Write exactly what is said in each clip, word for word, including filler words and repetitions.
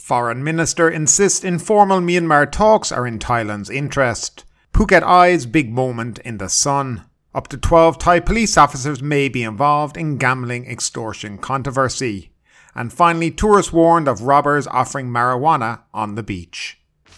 Foreign Minister insists informal Myanmar talks are in Thailand's interest. Phuket Eye's big moment in the sun. Up to twelve Thai police officers may be involved in gambling extortion controversy. And finally, tourists warned of robbers offering marijuana on the beach.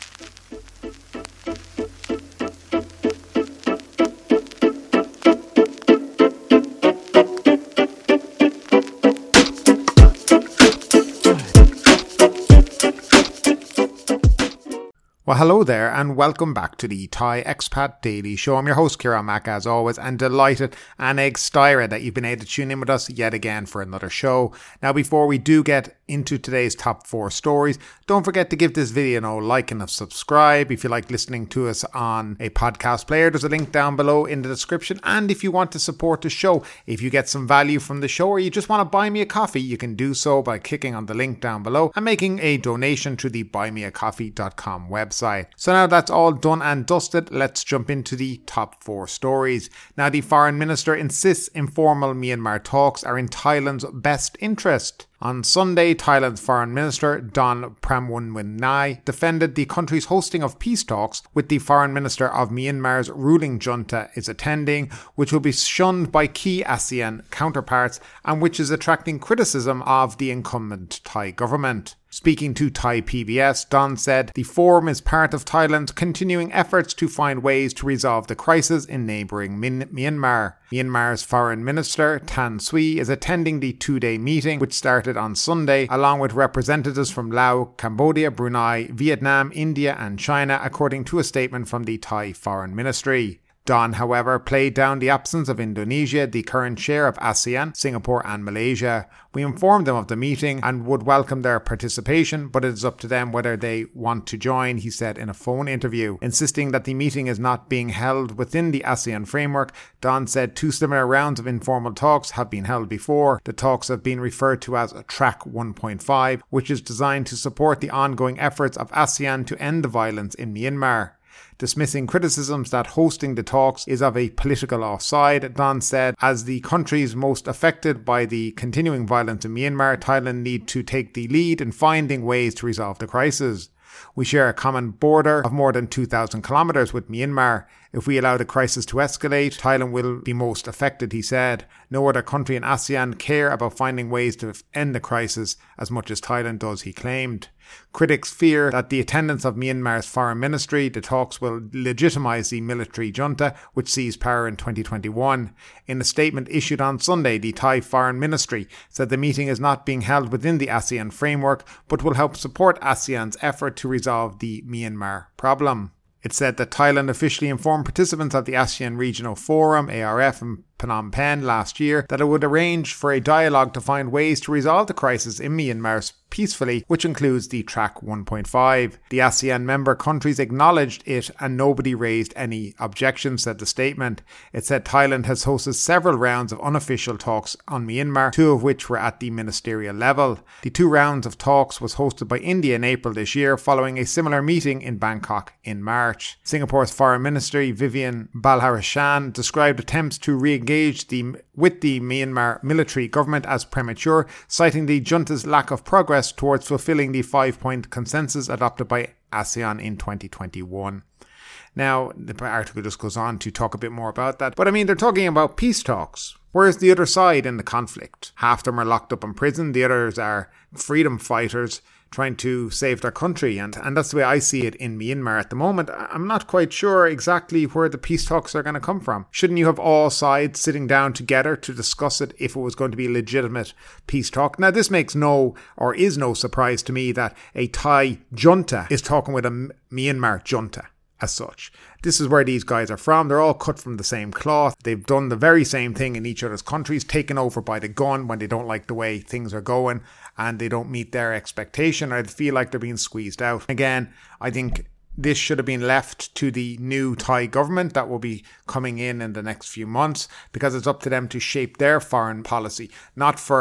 Well, hello there and welcome back to the Thai Expat Daily Show. I'm your host, Kieran Mack, as always, and delighted and excited that you've been able to tune in with us yet again for another show. Now, before we do get into today's top four stories, don't forget to give this video a like and a subscribe. If you like listening to us on a podcast player, there's a link down below in the description. And if you want to support the show, if you get some value from the show or you just want to buy me a coffee, you can do so by clicking on the link down below and making a donation through the buy me a coffee dot com website. So now that's all done and dusted, let's jump into the top four stories. Now, the Foreign Minister insists informal Myanmar talks are in Thailand's best interest. On Sunday, Thailand's Foreign Minister Don Pramudwinai defended the country's hosting of peace talks with the Foreign Minister of Myanmar's ruling junta is attending, which will be shunned by key ASEAN counterparts and which is attracting criticism of the incumbent Thai government. Speaking to Thai P B S, Don said the forum is part of Thailand's continuing efforts to find ways to resolve the crisis in neighbouring Min- Myanmar. Myanmar's Foreign Minister Tan Sri is attending the two-day meeting, which started on Sunday, along with representatives from Laos, Cambodia, Brunei, Vietnam, India and China, according to a statement from the Thai Foreign Ministry. Don, however, played down the absence of Indonesia, the current chair of ASEAN, Singapore and Malaysia. We informed them of the meeting and would welcome their participation, but it is up to them whether they want to join, he said in a phone interview. Insisting that the meeting is not being held within the ASEAN framework, Don said two similar rounds of informal talks have been held before. The talks have been referred to as Track one point five, which is designed to support the ongoing efforts of ASEAN to end the violence in Myanmar. Dismissing criticisms that hosting the talks is of a political offside, Don said, as the countries most affected by the continuing violence in Myanmar, Thailand need to take the lead in finding ways to resolve the crisis. We share a common border of more than two thousand kilometres with Myanmar. If we allow the crisis to escalate, Thailand will be most affected, he said. No other country in ASEAN care about finding ways to end the crisis as much as Thailand does, he claimed. Critics fear that the attendance of Myanmar's foreign ministry, the talks will legitimise the military junta, which seized power in twenty twenty-one. In a statement issued on Sunday, the Thai Foreign Ministry said the meeting is not being held within the ASEAN framework, but will help support ASEAN's effort to resolve the Myanmar problem. It said that Thailand officially informed participants of the ASEAN Regional Forum, A R F, in Phnom Penh last year that it would arrange for a dialogue to find ways to resolve the crisis in Myanmar peacefully, which includes the Track one point five. The ASEAN member countries acknowledged it and nobody raised any objections, said the statement. It said Thailand has hosted several rounds of unofficial talks on Myanmar, two of which were at the ministerial level. The two rounds of talks was hosted by India in April this year, following a similar meeting in Bangkok in March. Singapore's Foreign Minister Vivian Balakrishnan described attempts to re-engage The, with the Myanmar military government as premature, citing the junta's lack of progress towards fulfilling the five-point consensus adopted by ASEAN in twenty twenty-one. Now, the article just goes on to talk a bit more about that. But I mean, they're talking about peace talks. Where's the other side in the conflict? Half of them are locked up in prison. The others are freedom fighters trying to save their country. And, and that's the way I see it in Myanmar at the moment. I'm not quite sure exactly where the peace talks are going to come from. Shouldn't you have all sides sitting down together to discuss it if it was going to be a legitimate peace talk? Now, this makes no or is no surprise to me that a Thai junta is talking with a Myanmar junta. As such, this is where these guys are from. They're all cut from the same cloth. They've done the very same thing in each other's countries, taken over by the gun when they don't like the way things are going and they don't meet their expectation or they feel like they're being squeezed out. Again, I think this should have been left to the new Thai government that will be coming in in the next few months, because it's up to them to shape their foreign policy, not for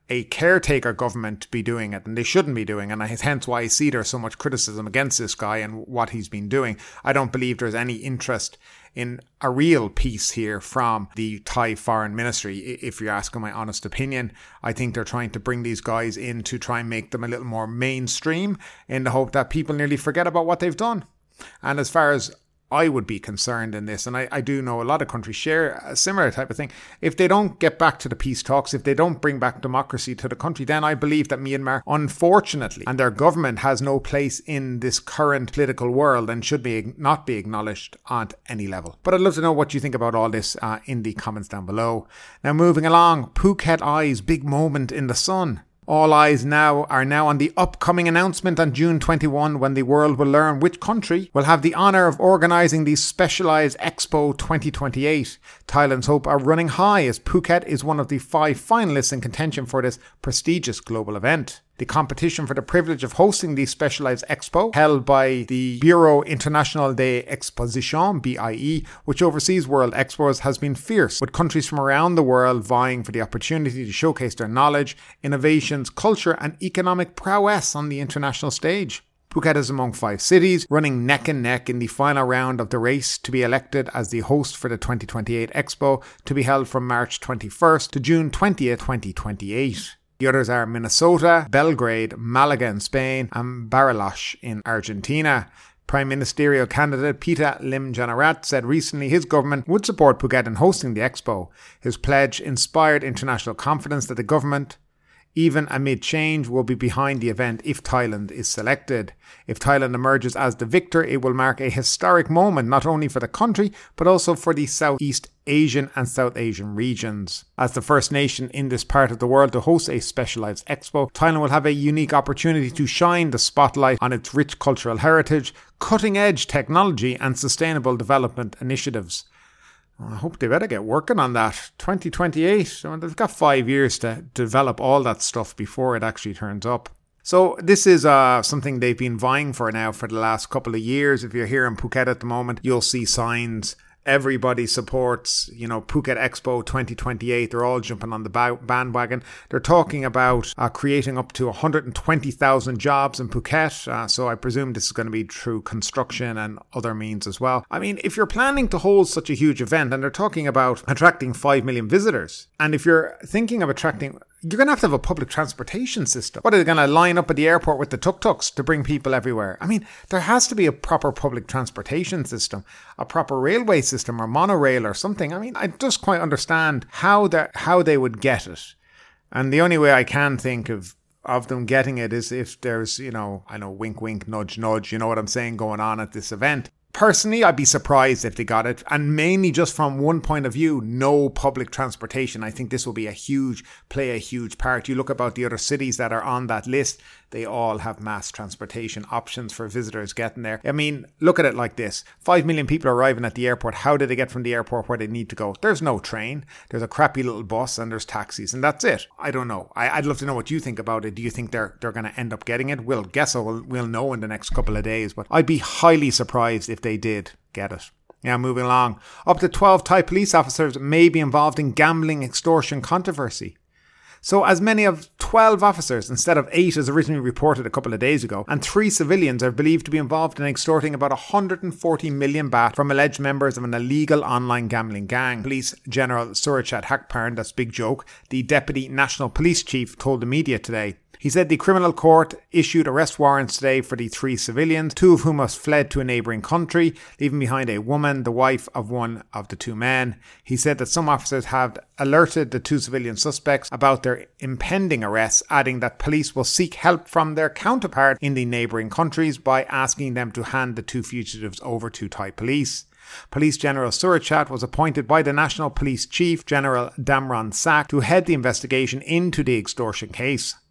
a caretaker government to be doing it, and they shouldn't be doing it, and hence why I see there's so much criticism against this guy and what he's been doing. I don't believe there's any interest in a real peace here from the Thai Foreign Ministry. If you're asking my honest opinion, I think they're trying to bring these guys in to try and make them a little more mainstream in the hope that people nearly forget about what they've done. And as far as I would be concerned in this, and I, I do know a lot of countries share a similar type of thing. If they don't get back to the peace talks, if they don't bring back democracy to the country, then I believe that Myanmar, unfortunately, and their government has no place in this current political world and should be not be acknowledged at any level. But I'd love to know what you think about all this uh, in the comments down below. Now, moving along, Phuket Eyes, big moment in the sun. All eyes now are now on the upcoming announcement on June twenty-first, when the world will learn which country will have the honour of organising the Specialised Expo twenty twenty-eight. Thailand's hope are running high as Phuket is one of the five finalists in contention for this prestigious global event. The competition for the privilege of hosting the Specialised Expo, held by the Bureau International des Expositions, B I E, which oversees World Expos, has been fierce, with countries from around the world vying for the opportunity to showcase their knowledge, innovations, culture and economic prowess on the international stage. Phuket is among five cities, running neck and neck in the final round of the race to be elected as the host for the twenty twenty-eight Expo, to be held from March twenty-first to June twentieth, twenty twenty-eight. The others are Minnesota, Belgrade, Malaga in Spain, and Bariloche in Argentina. Prime Ministerial candidate Peter Limjaroenrat said recently his government would support Phuket in hosting the Expo. His pledge inspired international confidence that the government, even amid change, will be behind the event if Thailand is selected. If Thailand emerges as the victor, it will mark a historic moment not only for the country, but also for the Southeast Asian and South Asian regions. As the first nation in this part of the world to host a specialised expo, Thailand will have a unique opportunity to shine the spotlight on its rich cultural heritage, cutting-edge technology and sustainable development initiatives. I hope they better get working on that. twenty twenty-eight, I mean, they've got five years to develop all that stuff before it actually turns up. So this is uh, something they've been vying for now for the last couple of years. If you're here in Phuket at the moment, you'll see signs. Everybody supports, you know, Phuket Expo twenty twenty-eight. They're all jumping on the bandwagon. They're talking about uh, creating up to one hundred twenty thousand jobs in Phuket. Uh, so I presume this is going to be through construction and other means as well. I mean, if you're planning to hold such a huge event, and they're talking about attracting five million visitors, and if you're thinking of attracting, you're going to have to have a public transportation system. What, are they going to line up at the airport with the tuk-tuks to bring people everywhere? I mean, there has to be a proper public transportation system, a proper railway system or monorail or something. I mean, I just quite understand how that how they would get it. And the only way I can think of of them getting it is if there's, you know, I know, wink, wink, nudge, nudge, you know what I'm saying, going on at this event. Personally, I'd be surprised if they got it, and mainly just from one point of view, no public transportation. I think this will be a huge, play a huge part. You look about the other cities that are on that list, they all have mass transportation options for visitors getting there. I mean, look at it like this. Five million people arriving at the airport. How do they get from the airport where they need to go? There's no train. There's a crappy little bus and there's taxis, and that's it. I don't know. I, I'd love to know what you think about it. Do you think they're they're going to end up getting it? We'll guess we'll, we'll know in the next couple of days, but I'd be highly surprised if they did get it. Now, moving along. Up to twelve Thai police officers may be involved in gambling extortion controversy. So as many as twelve officers instead of eight as originally reported a couple of days ago, and three civilians are believed to be involved in extorting about one hundred forty million baht from alleged members of an illegal online gambling gang. Police General Surachat Hakparn, that's big joke, the Deputy National Police Chief, told the media today. He said the criminal court issued arrest warrants today for the three civilians, two of whom have fled to a neighbouring country, leaving behind a woman, the wife of one of the two men. He said that some officers have alerted the two civilian suspects about their impending arrests, adding that police will seek help from their counterpart in the neighbouring countries by asking them to hand the two fugitives over to Thai police. Police General Surachat was appointed by the National Police Chief, General Damron Sak, to head the investigation into the extortion case.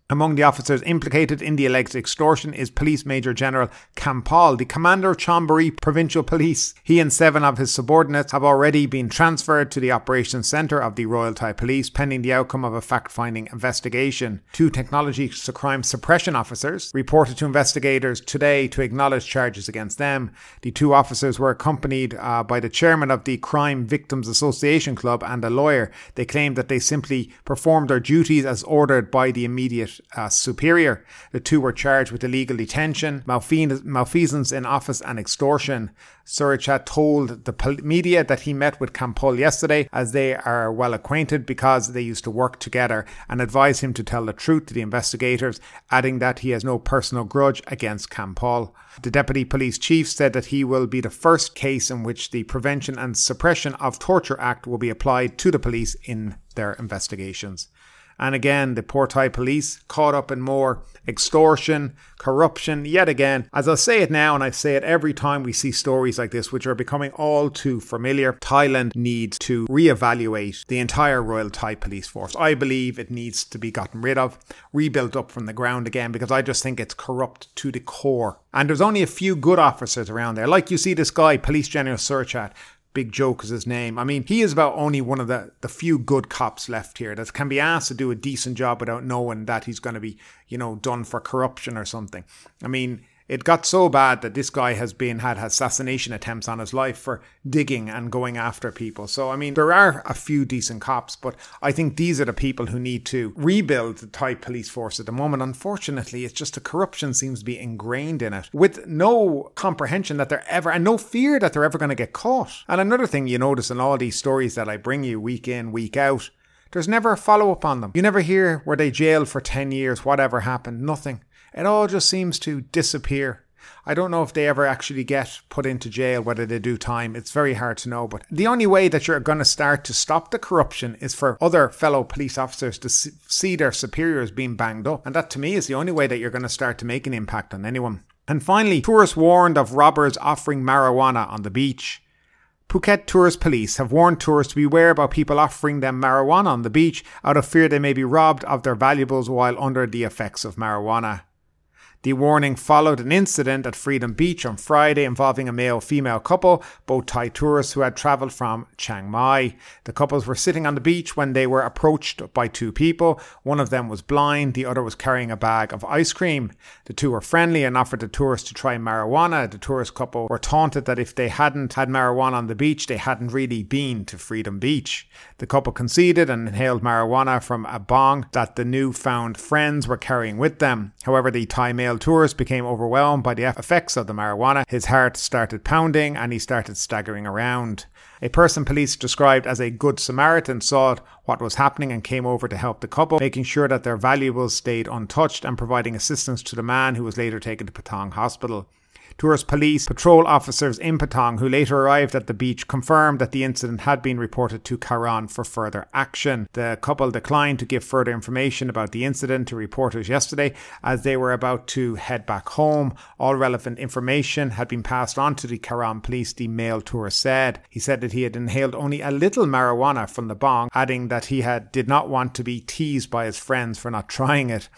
Among the officers implicated in the alleged extortion is Police Major General Kampal, the commander of Chonburi Provincial Police. He and seven of his subordinates have already been transferred to the operations centre of the Royal Thai Police pending the outcome of a fact-finding investigation. Two technology crime suppression officers reported to investigators today to acknowledge charges against them. The two officers were accompanied uh, by the chairman of the Crime Victims Association Club and a lawyer. They claimed that they simply performed their duties as ordered by the immediate Uh, superior. The two were charged with illegal detention, malfe- malfeasance in office and extortion. Surachat told the pol- media that he met with Kampal yesterday as they are well acquainted because they used to work together, and advised him to tell the truth to the investigators, adding that he has no personal grudge against Kampal. The Deputy Police Chief said that he will be the first case in which the Prevention and Suppression of Torture Act will be applied to the police in their investigations. And again, the poor Thai police caught up in more extortion, corruption, yet again. As I'll say it now, and I say it every time we see stories like this, which are becoming all too familiar, Thailand needs to reevaluate the entire Royal Thai Police Force. I believe it needs to be gotten rid of, rebuilt up from the ground again, because I just think it's corrupt to the core. And there's only a few good officers around there. Like you see this guy, Police General Surachat, Big Joke is his name. I mean, he is about only one of the, the few good cops left here that can be asked to do a decent job without knowing that he's going to be, you know, done for corruption or something. I mean, it got so bad that this guy has been had assassination attempts on his life for digging and going after people. So, I mean, there are a few decent cops, but I think these are the people who need to rebuild the Thai police force at the moment. Unfortunately, it's just the corruption seems to be ingrained in it with no comprehension that they're ever, and no fear that they're ever going to get caught. And another thing you notice in all these stories that I bring you week in, week out, there's never a follow-up on them. You never hear were they jailed for ten years, whatever happened, nothing. It all just seems to disappear. I don't know if they ever actually get put into jail, whether they do time. It's very hard to know. But the only way that you're going to start to stop the corruption is for other fellow police officers to see their superiors being banged up. And that to me is the only way that you're going to start to make an impact on anyone. And finally, tourists warned of robbers offering marijuana on the beach. Phuket Tourist Police have warned tourists to beware about people offering them marijuana on the beach out of fear they may be robbed of their valuables while under the effects of marijuana. The warning followed an incident at Freedom Beach on Friday involving a male-female couple, both Thai tourists who had travelled from Chiang Mai. The couples were sitting on the beach when they were approached by two people. One of them was blind, the other was carrying a bag of ice cream. The two were friendly and offered the tourists to try marijuana. The tourist couple were taunted that if they hadn't had marijuana on the beach, they hadn't really been to Freedom Beach. The couple conceded and inhaled marijuana from a bong that the newfound friends were carrying with them. However, the Thai male tourist became overwhelmed by the effects of the marijuana. His heart started pounding and he started staggering around. A person police described as a good Samaritan saw what was happening and came over to help the couple, making sure that their valuables stayed untouched and providing assistance to the man who was later taken to Patong Hospital. Tourist police patrol officers in Patong who later arrived at the beach confirmed that the incident had been reported to Karon for further action. The couple declined to give further information about the incident to reporters yesterday as they were about to head back home. All relevant information had been passed on to the Karon police, the male tourist said. He said that he had inhaled only a little marijuana from the bong, adding that he had did not want to be teased by his friends for not trying it.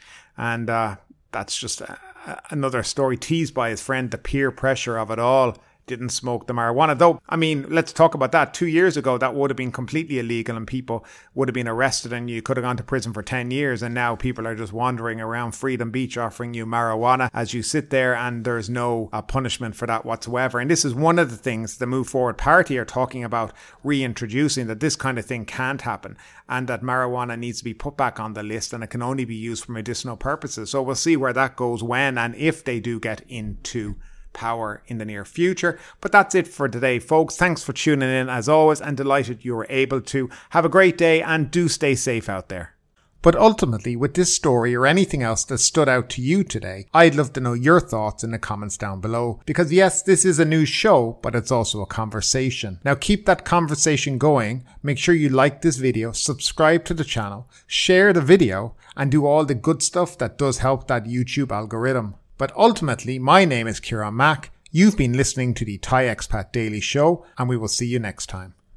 And uh, that's just... Uh, Another story, teased by his friend, the peer pressure of it all. Didn't smoke the marijuana. Though, I mean, let's talk about that. Two years ago, that would have been completely illegal and people would have been arrested and you could have gone to prison for ten years. And now people are just wandering around Freedom Beach offering you marijuana as you sit there, and there's no uh, punishment for that whatsoever. And this is one of the things the Move Forward Party are talking about reintroducing, that this kind of thing can't happen and that marijuana needs to be put back on the list and it can only be used for medicinal purposes. So we'll see where that goes when and if they do get into power in the near future. But that's it for today, folks. Thanks for tuning in as always, and delighted you were able to. Have a great day and do stay safe out there. But ultimately, with this story or anything else that stood out to you today, I'd love to know your thoughts in the comments down below. Because yes, this is a news show, but it's also a conversation. Now keep that conversation going. Make sure you like this video, subscribe to the channel, share the video, and do all the good stuff that does help that YouTube algorithm. But ultimately, my name is Kieran Mack. You've been listening to the Thai Expat Daily Show, and we will see you next time.